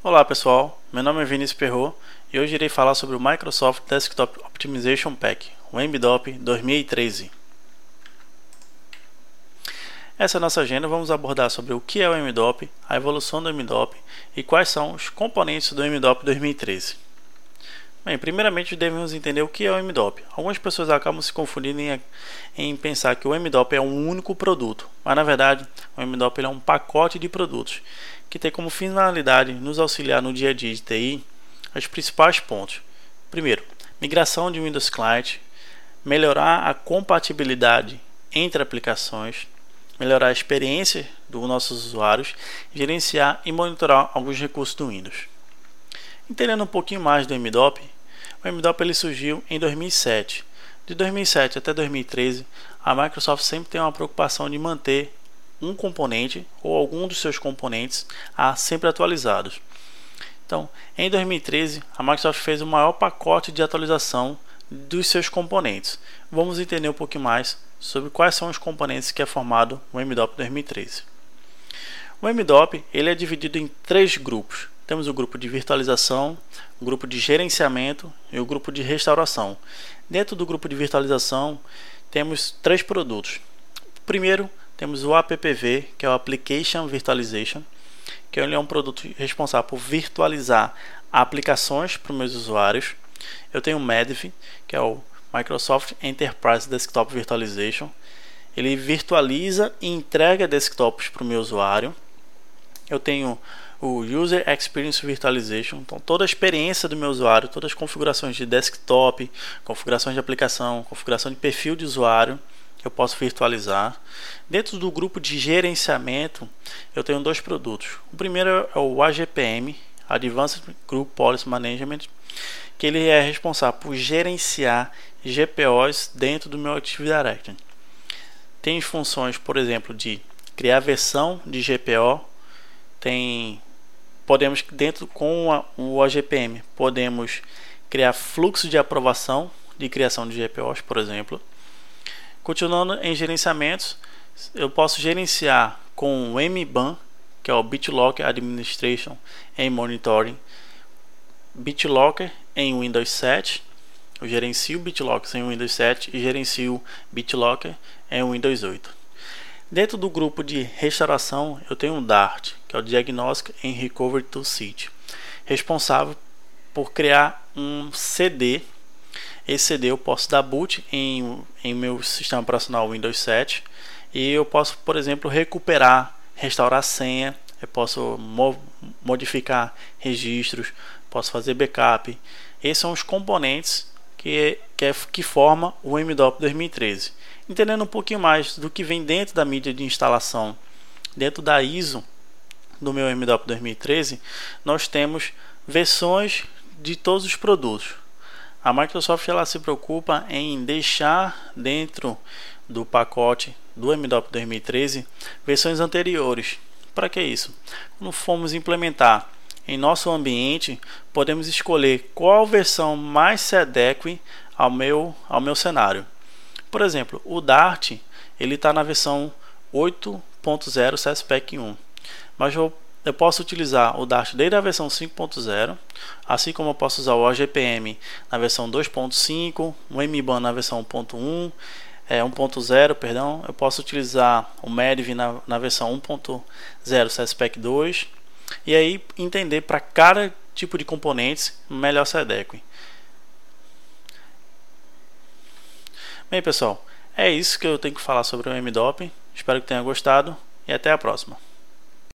Olá pessoal, meu nome é Vinícius Perrot e hoje irei falar sobre o Microsoft Desktop Optimization Pack, o MDOP 2013. Essa é a nossa agenda. Vamos abordar sobre o que é o MDOP, a evolução do MDOP e quais são os componentes do MDOP 2013. Bem, primeiramente devemos entender o que é o MDOP. Algumas pessoas acabam se confundindo em pensar que o MDOP é um único produto, mas na verdade o MDOP é um pacote de produtos que tem como finalidade nos auxiliar no dia a dia de TI os principais pontos. Primeiro, migração de Windows Client, melhorar a compatibilidade entre aplicações, melhorar a experiência dos nossos usuários, gerenciar e monitorar alguns recursos do Windows. Entendendo um pouquinho mais do MDOP, o MDOP ele surgiu em 2007. De 2007 até 2013, a Microsoft sempre tem uma preocupação de manter um componente ou algum dos seus componentes sempre atualizados. Então, em 2013, a Microsoft fez o maior pacote de atualização dos seus componentes. Vamos entender um pouquinho mais sobre quais são os componentes que é formado o MDOP 2013. O MDOP ele é dividido em três grupos. Temos o grupo de virtualização, o grupo de gerenciamento e o grupo de restauração. Dentro do grupo de virtualização, temos três produtos. Primeiro, temos o APPV, que é o Application Virtualization, que ele é um produto responsável por virtualizar aplicações para os meus usuários. Eu tenho o MEDV, que é o Microsoft Enterprise Desktop Virtualization. Ele virtualiza e entrega desktops para o meu usuário. Eu tenho o User Experience Virtualization, então toda a experiência do meu usuário, todas as configurações de desktop, configurações de aplicação, configuração de perfil de usuário, eu posso virtualizar. Dentro do grupo de gerenciamento, eu tenho dois produtos. O primeiro é o AGPM, Advanced Group Policy Management, que ele é responsável por gerenciar GPOs dentro do meu Active Directory. Tem funções, por exemplo, de criar versão de GPO, podemos dentro com o AGPM, podemos criar fluxo de aprovação de criação de GPOs, por exemplo. Continuando em gerenciamentos, eu posso gerenciar com o MBAN, que é o BitLocker Administration and Monitoring, BitLocker em Windows 7. Eu gerencio BitLocker em Windows 7 e gerencio BitLocker em Windows 8. Dentro do grupo de restauração, eu tenho o DART, que é o Diagnostic and Recovery Toolkit, responsável por criar um CD. Esse CD eu posso dar boot em meu sistema operacional Windows 7 e eu posso, por exemplo, restaurar a senha, eu posso modificar registros, posso fazer backup. Esses são os componentes que formam o MDOP 2013. Entendendo um pouquinho mais do que vem dentro da mídia de instalação, dentro da ISO do meu MDOP 2013, nós temos versões de todos os produtos. A Microsoft ela se preocupa em deixar dentro do pacote do MDOP 2013 versões anteriores. Para que isso? Quando formos implementar em nosso ambiente, podemos escolher qual versão mais se adeque ao meu cenário. Por exemplo, o DART ele está na versão 8.0 SESPEC 1, mas eu posso utilizar o DART desde a versão 5.0, assim como eu posso usar o AGPM na versão 2.5, o MBAN na versão 1.0, perdão. Eu posso utilizar o MEDV na versão 1.0 SESPEC 2 e aí entender para cada tipo de componentes melhor se adeque. Bem pessoal, é isso que eu tenho que falar sobre o MDOP. Espero que tenha gostado e até a próxima.